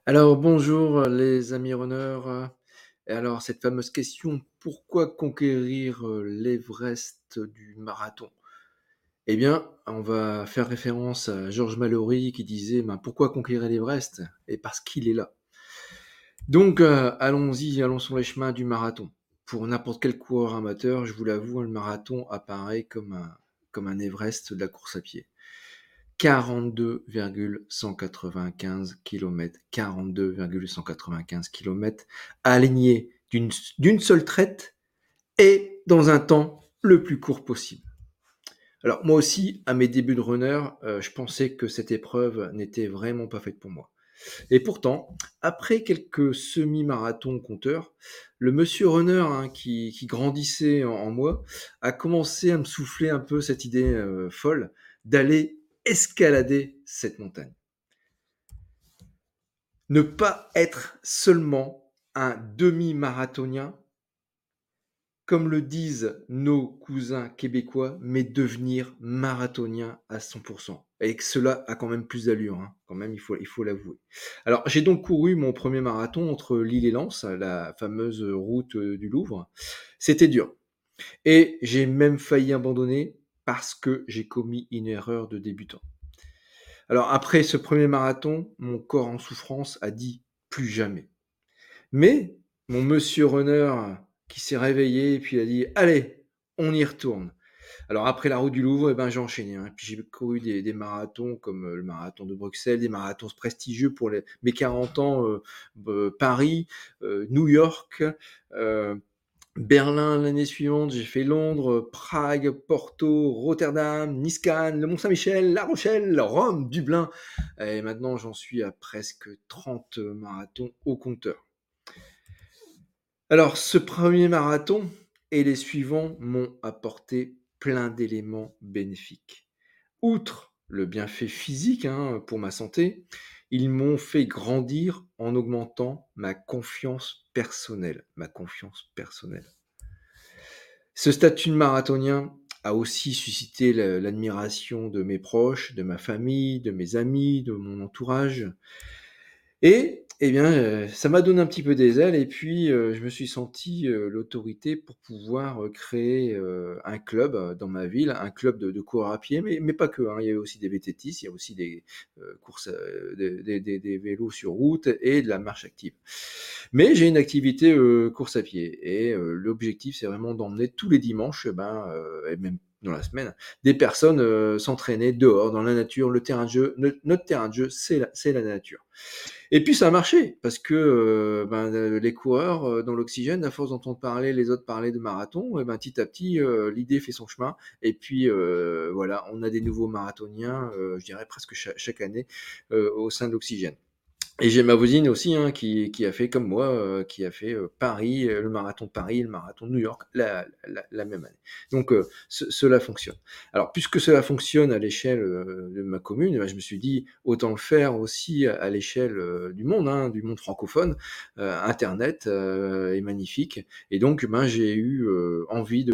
Alors bonjour les amis runners, et alors cette fameuse question: «Pourquoi conquérir, l'Everest du marathon?» Eh bien, on va faire référence à Georges Mallory qui disait: «Ben, pourquoi conquérir l'Everest? Et parce qu'il est là». Donc allons-y, allons sur les chemins du marathon. Pour n'importe quel coureur amateur, je vous l'avoue, hein, le marathon apparaît comme un Everest de la course à pied. 42,195 kilomètres, 42,195 kilomètres, alignés d'une seule traite et dans un temps le plus court possible. Alors moi aussi, à mes débuts de runner, je pensais que cette épreuve n'était vraiment pas faite pour moi. Et pourtant, après quelques semi-marathons compteurs, le monsieur runner, hein, qui grandissait en moi, a commencé à me souffler un peu cette idée folle d'aller escalader cette montagne. Ne pas être seulement un demi-marathonien, comme le disent nos cousins québécois, mais devenir marathonien à 100%. Et que cela a quand même plus d'allure, hein, quand même, il faut l'avouer. Alors, j'ai donc couru mon premier marathon entre Lille et Lens, la fameuse route du Louvre. C'était dur. Et j'ai même failli abandonner parce que j'ai commis une erreur de débutant. Alors, après ce premier marathon, mon corps en souffrance a dit plus jamais. Mais mon monsieur runner qui s'est réveillé et puis il a dit: «Allez, on y retourne». Alors après la route du Louvre, eh ben, j'ai enchaîné, hein. Puis j'ai couru des marathons comme, le marathon de Bruxelles, des marathons prestigieux pour mes 40 ans, Paris, New York, heu, Berlin l'année suivante, j'ai fait Londres, Prague, Porto, Rotterdam, Nice-Cannes, le Mont-Saint-Michel, La Rochelle, Rome, Dublin et maintenant j'en suis à presque 30 marathons au compteur. Alors, ce premier marathon et les suivants m'ont apporté plein d'éléments bénéfiques. Outre le bienfait physique, hein, pour ma santé, ils m'ont fait grandir en augmentant ma confiance personnelle, ma confiance personnelle. Ce statut de marathonien a aussi suscité l'admiration de mes proches, de ma famille, de mes amis, de mon entourage. Et eh bien, ça m'a donné un petit peu des ailes et puis, je me suis senti, l'autorité pour pouvoir, créer, un club, dans ma ville, un club de coureurs à pied, mais pas que, hein. Il y avait aussi des VTTistes, il y a aussi des, courses, des vélos sur route et de la marche active. Mais j'ai une activité, course à pied et l'objectif, c'est vraiment d'emmener tous les dimanches, et même dans la semaine, des personnes, s'entraîner dehors dans la nature. Le terrain de jeu notre terrain de jeu, c'est la nature. Et puis ça a marché parce que, les coureurs, dans l'oxygène, à force d'entendre parler les autres parler de marathon et ben, petit à petit, l'idée fait son chemin et puis, voilà, on a des nouveaux marathoniens, je dirais presque chaque année, au sein de l'oxygène. Et j'ai ma voisine aussi, hein, qui a fait comme moi, qui a fait, Paris, le marathon de Paris, le marathon de New York, la même année. Donc cela fonctionne. Alors puisque cela fonctionne à l'échelle, de ma commune, bah, je me suis dit: «Autant le faire aussi à l'échelle, du monde, hein, du monde francophone». Internet, est magnifique et donc ben, j'ai eu, envie de